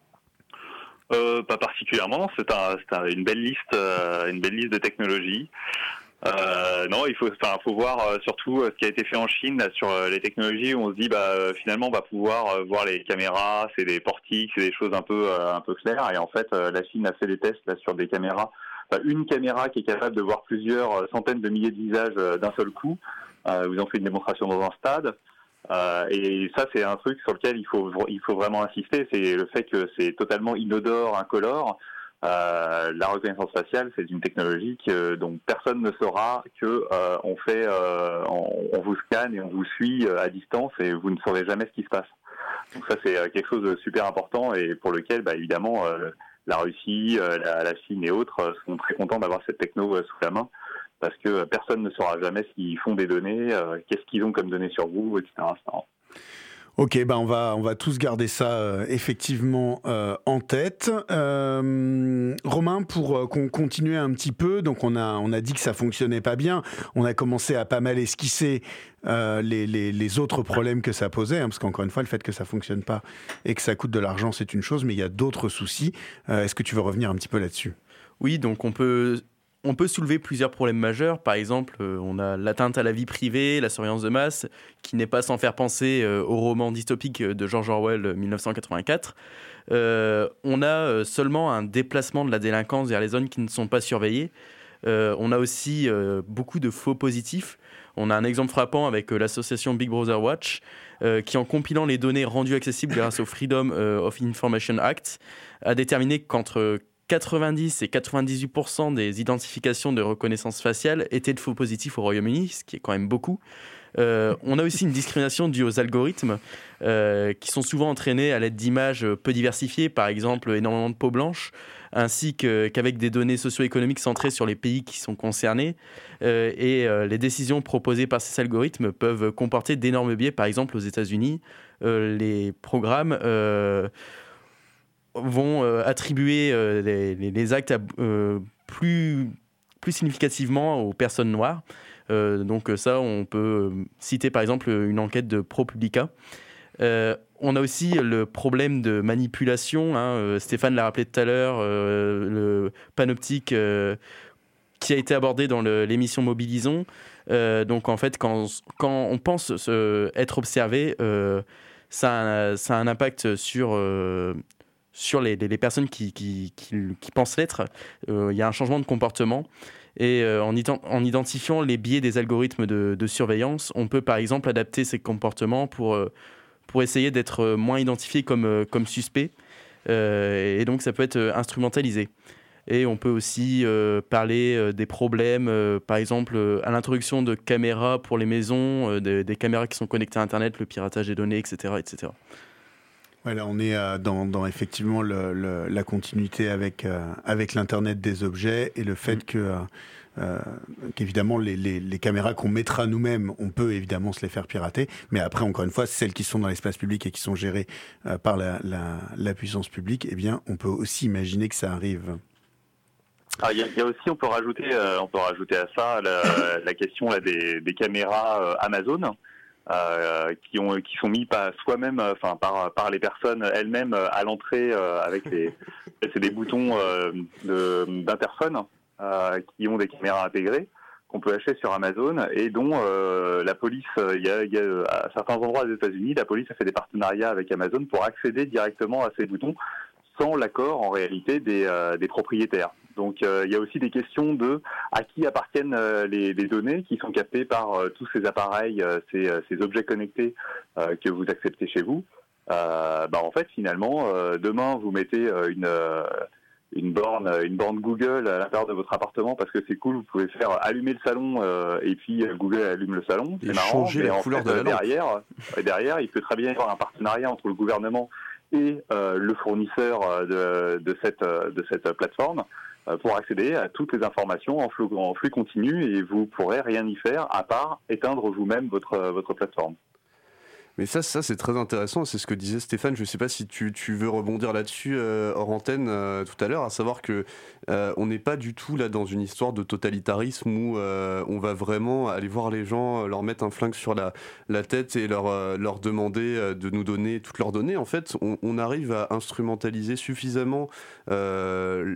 Pas particulièrement. C'est une belle liste de technologies. Non, il faut voir surtout ce qui a été fait en Chine là, sur les technologies où on se dit finalement on va pouvoir voir les caméras, c'est des portiques, c'est des choses un peu claires. Et en fait, la Chine a fait des tests là sur des caméras, une caméra qui est capable de voir plusieurs centaines de milliers de visages d'un seul coup. Ils ont fait une démonstration dans un stade. Et ça, c'est un truc sur lequel il faut vraiment insister. C'est le fait que c'est totalement inodore, incolore. La reconnaissance faciale, c'est une technologie dont personne ne saura que on vous scanne et on vous suit à distance et vous ne saurez jamais ce qui se passe. Donc ça, c'est quelque chose de super important et pour lequel, évidemment, la Russie, la Chine et autres sont très contents d'avoir cette techno sous la main parce que personne ne saura jamais s'ils font des données, qu'est-ce qu'ils ont comme données sur vous, etc. Ok, on va tous garder ça effectivement en tête. Romain, pour qu'on continue un petit peu, donc on a dit que ça fonctionnait pas bien. On a commencé à pas mal esquisser les autres problèmes que ça posait, parce qu'encore une fois, le fait que ça fonctionne pas et que ça coûte de l'argent, c'est une chose, mais il y a d'autres soucis. Est-ce que tu veux revenir un petit peu là-dessus ? Oui, donc on peut soulever plusieurs problèmes majeurs. Par exemple, on a l'atteinte à la vie privée, la surveillance de masse, qui n'est pas sans faire penser au roman dystopique de George Orwell, 1984. On a seulement un déplacement de la délinquance vers les zones qui ne sont pas surveillées. On a aussi beaucoup de faux positifs. On a un exemple frappant avec l'association Big Brother Watch, qui, en compilant les données rendues accessibles grâce au Freedom of Information Act, a déterminé qu'entre 90 et 98% des identifications de reconnaissance faciale étaient de faux positifs au Royaume-Uni, ce qui est quand même beaucoup. On a aussi une discrimination due aux algorithmes qui sont souvent entraînés à l'aide d'images peu diversifiées, par exemple énormément de peau blanche, ainsi qu'avec des données socio-économiques centrées sur les pays qui sont concernés. Et les décisions proposées par ces algorithmes peuvent comporter d'énormes biais. Par exemple, aux États-Unis, les programmes vont attribuer les actes plus significativement aux personnes noires. Donc ça, on peut citer par exemple une enquête de ProPublica. On a aussi le problème de manipulation. Stéphane l'a rappelé tout à l'heure, le panoptique qui a été abordé dans l'émission Mobilisons. Donc en fait, quand on pense être observé, ça a un impact sur les personnes qui pensent l'être. Il y a un changement de comportement. Et en identifiant les biais des algorithmes de surveillance, on peut par exemple adapter ces comportements pour essayer d'être moins identifié comme suspect. Et donc ça peut être instrumentalisé. Et on peut aussi parler des problèmes, par exemple à l'introduction de caméras pour les maisons, des caméras qui sont connectées à Internet, le piratage des données, etc. etc. Voilà, on est dans effectivement la continuité avec l'Internet des objets et le fait que qu'évidemment les caméras qu'on mettra nous-mêmes, on peut évidemment se les faire pirater, mais après, encore une fois, celles qui sont dans l'espace public et qui sont gérées par la puissance publique, eh bien, on peut aussi imaginer que ça arrive. Il y a aussi, on peut rajouter à ça la question là, des caméras Amazon qui sont mis par les personnes elles-mêmes à l'entrée avec c'est des boutons d'interphone qui ont des caméras intégrées qu'on peut acheter sur Amazon et dont la police, il y a à certains endroits des États-Unis, la police a fait des partenariats avec Amazon pour accéder directement à ces boutons sans l'accord en réalité des propriétaires. Donc il y a aussi des questions de à qui appartiennent les données qui sont captées par tous ces appareils, ces objets connectés que vous acceptez chez vous. En fait finalement demain vous mettez une borne Google à l'intérieur de votre appartement parce que c'est cool, vous pouvez faire allumer le salon et puis Google allume le salon, c'est marrant, mais en fait derrière il peut très bien y avoir un partenariat entre le gouvernement et le fournisseur de cette plateforme pour accéder à toutes les informations en flux continu et vous pourrez rien y faire à part éteindre vous-même votre plateforme. Mais ça c'est très intéressant, c'est ce que disait Stéphane, je ne sais pas si tu veux rebondir là-dessus hors antenne tout à l'heure, à savoir que on n'est pas du tout là dans une histoire de totalitarisme où on va vraiment aller voir les gens, leur mettre un flingue sur la tête et leur demander de nous donner toutes leurs données. En fait, on arrive à instrumentaliser suffisamment on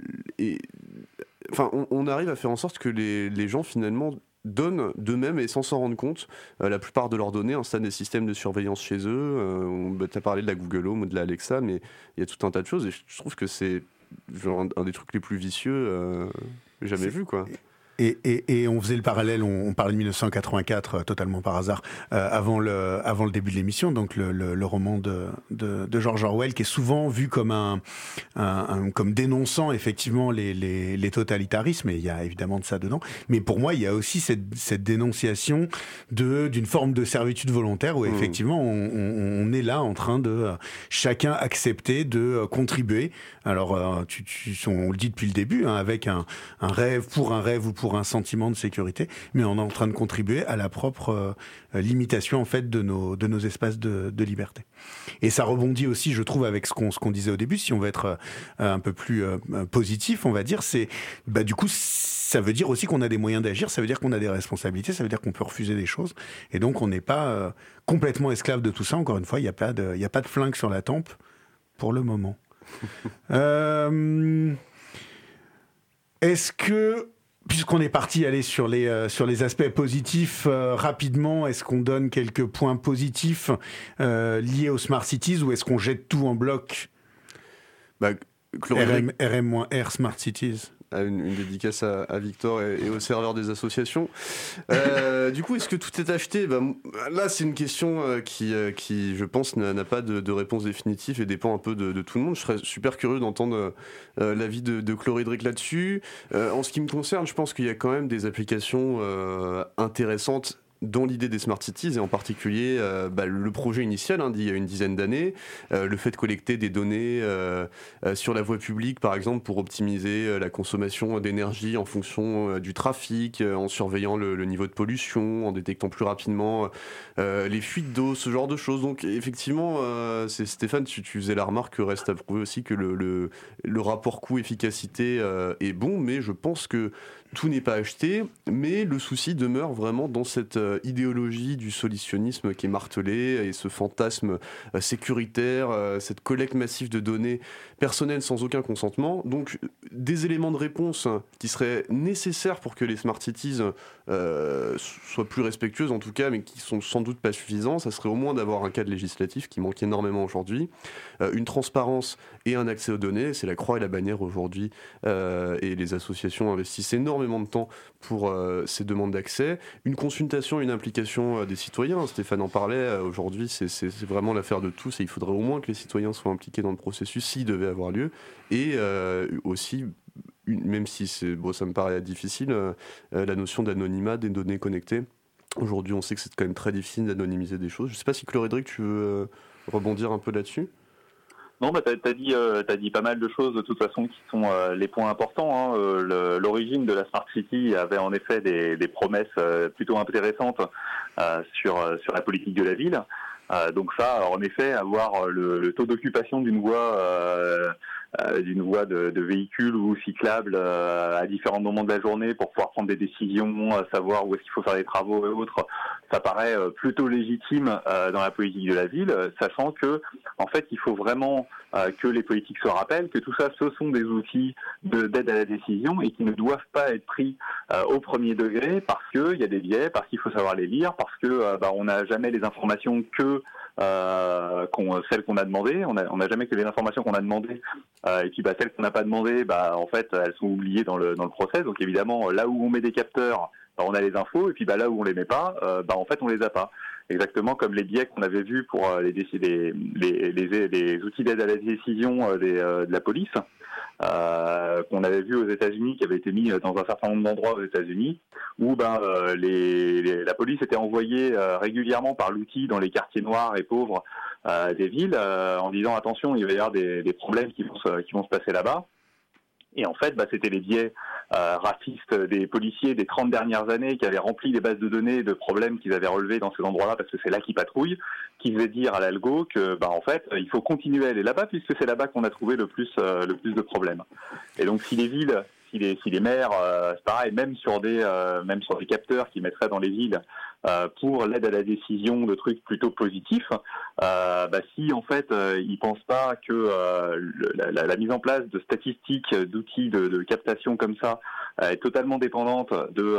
arrive à faire en sorte que les gens finalement donnent d'eux-mêmes et sans s'en rendre compte la plupart de leurs données, installent des systèmes de surveillance chez eux. Tu as parlé de la Google Home ou de la Alexa, mais il y a tout un tas de choses et je trouve que c'est genre un des trucs les plus vicieux jamais vus, quoi. Et on faisait le parallèle, on parlait de 1984 totalement par hasard, avant le début de l'émission, donc le roman de George Orwell, qui est souvent vu comme comme dénonçant effectivement les totalitarismes, et il y a évidemment de ça dedans. Mais pour moi, il y a aussi cette dénonciation d'une forme de servitude volontaire où effectivement on est là en train de chacun accepter de contribuer. Alors on le dit depuis le début, hein, avec un rêve ou pour un sentiment de sécurité, mais on est en train de contribuer à la propre limitation en fait de nos espaces de liberté. Et ça rebondit aussi, je trouve, avec ce qu'on disait au début. Si on veut être un peu plus positif, on va dire, c'est du coup ça veut dire aussi qu'on a des moyens d'agir, ça veut dire qu'on a des responsabilités, ça veut dire qu'on peut refuser des choses, et donc on n'est pas complètement esclave de tout ça. Encore une fois, il n'y a pas de flingue sur la tempe pour le moment. Est-ce que, puisqu'on est parti aller sur les aspects positifs rapidement, est-ce qu'on donne quelques points positifs liés aux Smart Cities ou est-ce qu'on jette tout en bloc? RM-R Smart Cities. Une dédicace à Victor et aux serveurs des associations. Du coup, est-ce que tout est acheté ? Là, c'est une question qui, je pense, n'a pas de réponse définitive et dépend un peu de tout le monde. Je serais super curieux d'entendre l'avis de Chloridric là-dessus. En ce qui me concerne, je pense qu'il y a quand même des applications intéressantes dans l'idée des Smart Cities, et en particulier le projet initial d'il y a une dizaine d'années, le fait de collecter des données sur la voie publique, par exemple, pour optimiser la consommation d'énergie en fonction du trafic, en surveillant le niveau de pollution, en détectant plus rapidement les fuites d'eau, ce genre de choses. Donc effectivement, c'est Stéphane, tu faisais la remarque que reste à prouver aussi que le rapport coût-efficacité est bon, mais je pense que tout n'est pas acheté, mais le souci demeure vraiment dans cette idéologie du solutionnisme qui est martelée et ce fantasme sécuritaire, cette collecte massive de données personnelles sans aucun consentement. Donc des éléments de réponse qui seraient nécessaires pour que les Smart Cities soient plus respectueuses en tout cas, mais qui sont sans doute pas suffisants. Ça serait au moins d'avoir un cadre législatif qui manque énormément aujourd'hui, une transparence et un accès aux données. C'est la croix et la bannière aujourd'hui, et les associations investissent énormément de temps pour ces demandes d'accès, une consultation, une implication des citoyens. Stéphane en parlait, aujourd'hui c'est vraiment l'affaire de tous et il faudrait au moins que les citoyens soient impliqués dans le processus s'il devait avoir lieu, et aussi, même si ça me paraît difficile, la notion d'anonymat des données connectées. Aujourd'hui on sait que c'est quand même très difficile d'anonymiser des choses. Je ne sais pas si Chloridric, tu veux rebondir un peu là-dessus. Non, t'as dit pas mal de choses de toute façon qui sont les points importants. L'origine de la Smart City avait en effet des promesses plutôt intéressantes sur la politique de la ville. Donc ça, en effet, avoir le taux d'occupation d'une voie de véhicules ou cyclables à différents moments de la journée pour pouvoir prendre des décisions, savoir où est-ce qu'il faut faire des travaux et autres, ça paraît plutôt légitime dans la politique de la ville, sachant que en fait, il faut vraiment que les politiques se rappellent que tout ça, ce sont des outils d'aide à la décision et qui ne doivent pas être pris au premier degré parce qu'il y a des biais, parce qu'il faut savoir les lire, parce que on n'a jamais les informations que celles qu'on a demandées. On n'a jamais que les informations qu'on a demandées et puis celles qu'on n'a pas demandées, en fait, elles sont oubliées dans le process. Donc évidemment, là où on met des capteurs, on a les infos, et puis là où on les met pas, en fait, on les a pas. Exactement comme les biais qu'on avait vus pour les outils d'aide à la décision de la police, qu'on avait vu aux États-Unis, qui avait été mis dans un certain nombre d'endroits aux États-Unis, où la police était envoyée régulièrement par l'outil dans les quartiers noirs et pauvres des villes, en disant attention, il va y avoir des problèmes qui vont se passer là-bas. Et en fait, c'était les biais racistes des policiers des 30 dernières années qui avaient rempli les bases de données de problèmes qu'ils avaient relevés dans ces endroits-là parce que c'est là qu'ils patrouillent, qui faisaient dire à l'algo que, en fait, il faut continuer à aller là-bas puisque c'est là-bas qu'on a trouvé le plus de problèmes. Et donc, si les villes, si les maires, c'est pareil, même sur des capteurs qu'ils mettraient dans les villes pour l'aide à la décision de trucs plutôt positifs, si en fait ils pensent pas que la mise en place de statistiques, d'outils de captation comme ça est totalement dépendante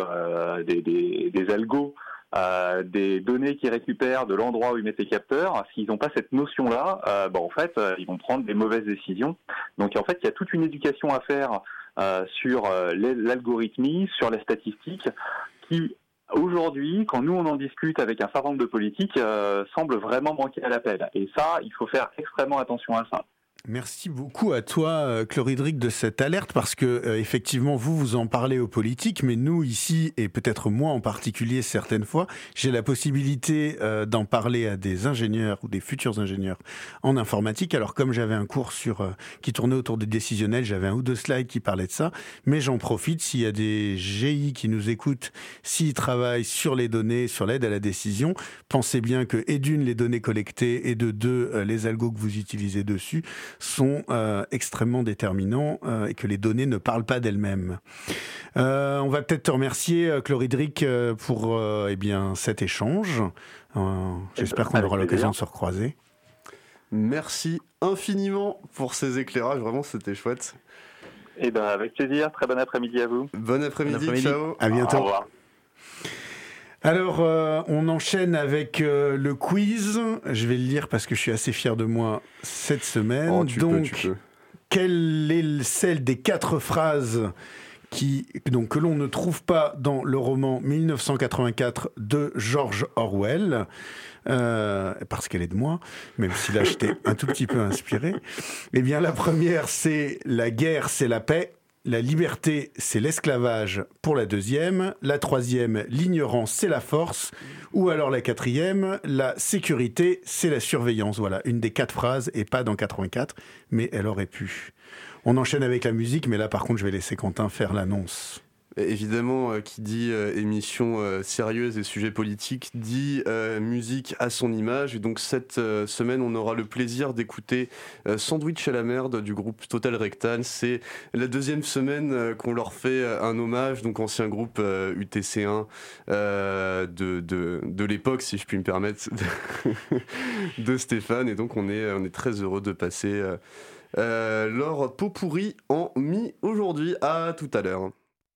des algos, des données qu'ils récupèrent de l'endroit où ils mettent les capteurs, s'ils n'ont pas cette notion-là, en fait ils vont prendre des mauvaises décisions. Donc en fait il y a toute une éducation à faire sur l'algorithmie, sur la statistique, qui aujourd'hui, quand nous on en discute avec un certain nombre de politiques, semble vraiment manquer à l'appel. Et ça, il faut faire extrêmement attention à ça. Merci beaucoup à toi, Chloridric, de cette alerte, parce que effectivement, vous en parlez aux politiques, mais nous ici, et peut-être moi en particulier certaines fois, j'ai la possibilité d'en parler à des ingénieurs ou des futurs ingénieurs en informatique. Alors comme j'avais un cours qui tournait autour des décisionnels, j'avais un ou deux slides qui parlaient de ça, mais j'en profite, s'il y a des GI qui nous écoutent, s'ils travaillent sur les données, sur l'aide à la décision, pensez bien que, et d'une, les données collectées, et de deux, les algos que vous utilisez dessus, sont extrêmement déterminants et que les données ne parlent pas d'elles-mêmes. On va peut-être te remercier, Chloridric, pour cet échange. J'espère qu'on aura l'occasion de se recroiser. Merci infiniment pour ces éclairages, vraiment c'était chouette. Et avec plaisir, très bon après-midi à vous. Bon après-midi, ciao. À bientôt. Au revoir. Alors, on enchaîne avec le quiz. Je vais le lire parce que je suis assez fier de moi cette semaine. Tu peux. Quelle est celle des 4 phrases que l'on ne trouve pas dans le roman 1984 de George Orwell, parce qu'elle est de moi, même si là j'étais un tout petit peu inspiré. Eh bien, la première, c'est « La guerre, c'est la paix ». La liberté, c'est l'esclavage pour la deuxième. La troisième, l'ignorance, c'est la force. Ou alors la quatrième, la sécurité, c'est la surveillance. Voilà, une des 4 phrases, et pas dans 84, mais elle aurait pu. On enchaîne avec la musique, mais là par contre, je vais laisser Quentin faire l'annonce. Évidemment, qui dit émission sérieuse et sujet politique, dit musique à son image. Et donc cette semaine, on aura le plaisir d'écouter Sandwich à la merde du groupe Total Rectal. C'est la 2e semaine qu'on leur fait un hommage, donc ancien groupe UTC1 de l'époque, si je puis me permettre, de Stéphane. Et donc on est très heureux de passer leur pot pourri en mi aujourd'hui. À tout à l'heure.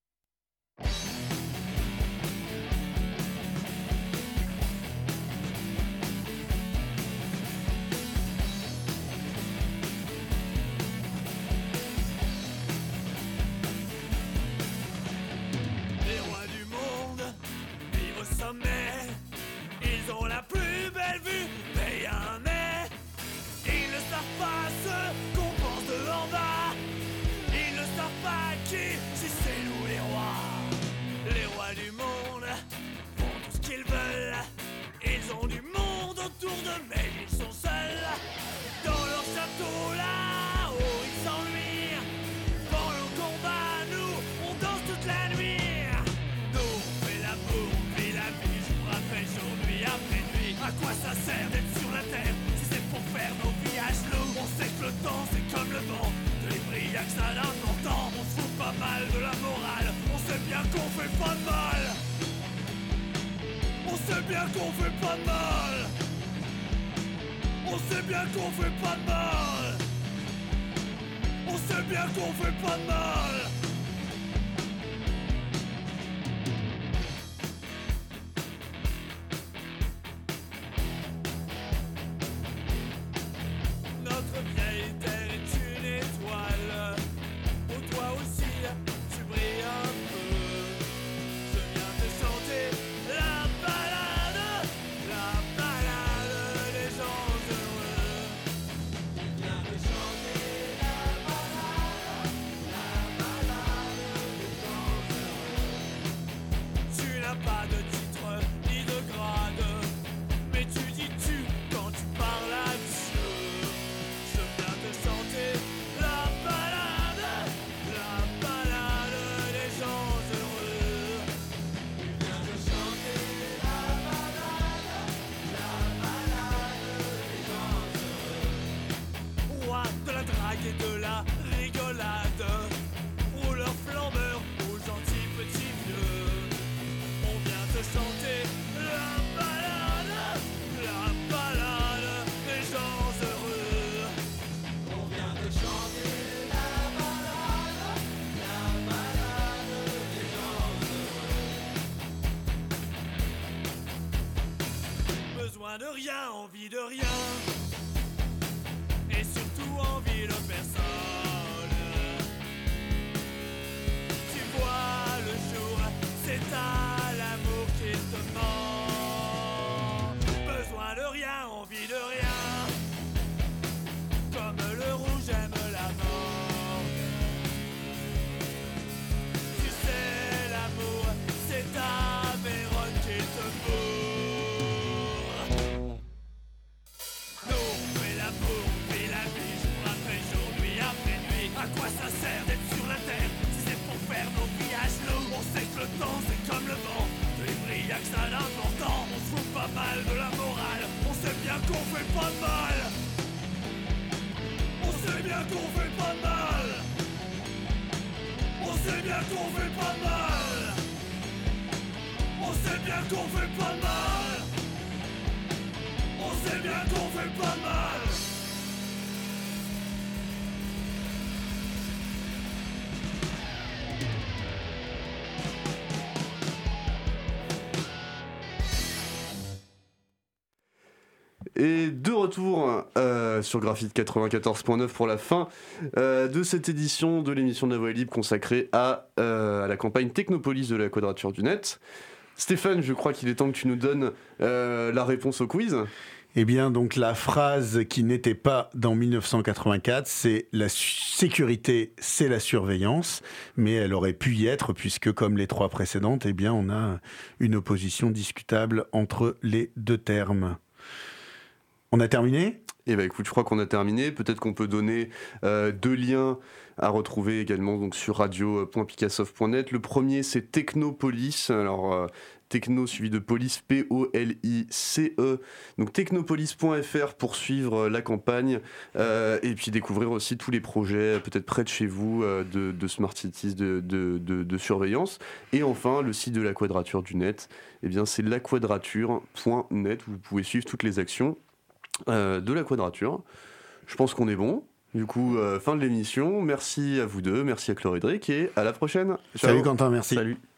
Les rois du monde vivent au sommet. Ils ont la plus belle vue, mais un mais. Ils ne savent pas ce qu'on pense de en bas. Ils ne savent pas qui, si c'est nous les rois. Les rois du monde font tout ce qu'ils veulent. Ils ont du monde autour d'eux, mais ils sont seuls. Dans leur château, sait bien qu'on fait pas de mal. On sait bien qu'on fait pas de mal. On sait bien qu'on fait pas de mal. Notre vieille terre est une étoile. Pour toi aussi, tu brilles un peu. Je viens te chanter la balade des gens heureux. Je viens te chanter la balade des gens heureux. Tu n'as pas de titre ni de grade, mais tu dis tu quand tu parles à Dieu. Je viens te chanter la balade des gens heureux. Je viens te chanter la balade des gens heureux. Roi de la drague et de la rigolade, rouleur flambeur aux gentils petits vieux. On vient te chanter la balade des gens heureux. On vient te chanter la balade des gens heureux. Besoin de rien, envie de rien, et surtout envie de personne. Tu vois le jour, c'est à l'amour qu'il te ment. Besoin de rien, envie de rien, comme le rouge aime la mort. Tu sais, l'amour, c'est ta Vérone qu'il te bourre. Nous, on fait l'amour, on fait la vie, jour après jour, nuit après nuit. À quoi ça sert d'être sur la terre si c'est pour faire nos villages lourds? On sait que le temps c'est comme le vent, que les brillacs ça d'important. On se fout pas mal de la morale, on sait bien qu'on fait pas de mal. On sait bien qu'on fait pas de mal. On sait bien qu'on fait pas de mal. On sait bien qu'on fait pas de mal. On sait bien qu'on fait pas de mal. Et de retour sur Graphite 94.9 pour la fin de cette édition de l'émission de la Voix est libre consacrée à la campagne Technopolis de la Quadrature du Net. Stéphane, je crois qu'il est temps que tu nous donnes la réponse au quiz. Eh bien, donc la phrase qui n'était pas dans 1984, c'est la sécurité, c'est la surveillance, mais elle aurait pu y être puisque, comme les trois précédentes, eh bien, on a une opposition discutable entre les deux termes. On a terminé ? Eh bien écoute, je crois qu'on a terminé. Peut-être qu'on peut donner deux liens à retrouver également donc, sur radio.picassoft.net. Le premier, c'est Technopolis. Alors, techno suivi de police, P-O-L-I-C-E. Donc technopolis.fr pour suivre la campagne et puis découvrir aussi tous les projets peut-être près de chez vous de Smart Cities, de surveillance. Et enfin, le site de la Quadrature du Net, eh bien, c'est laquadrature.net où vous pouvez suivre toutes les actions de la Quadrature. Je pense qu'on est bon. Du coup, fin de l'émission. Merci à vous deux, merci à Chloé Dric et à la prochaine. Ciao. Salut Quentin, merci. Salut.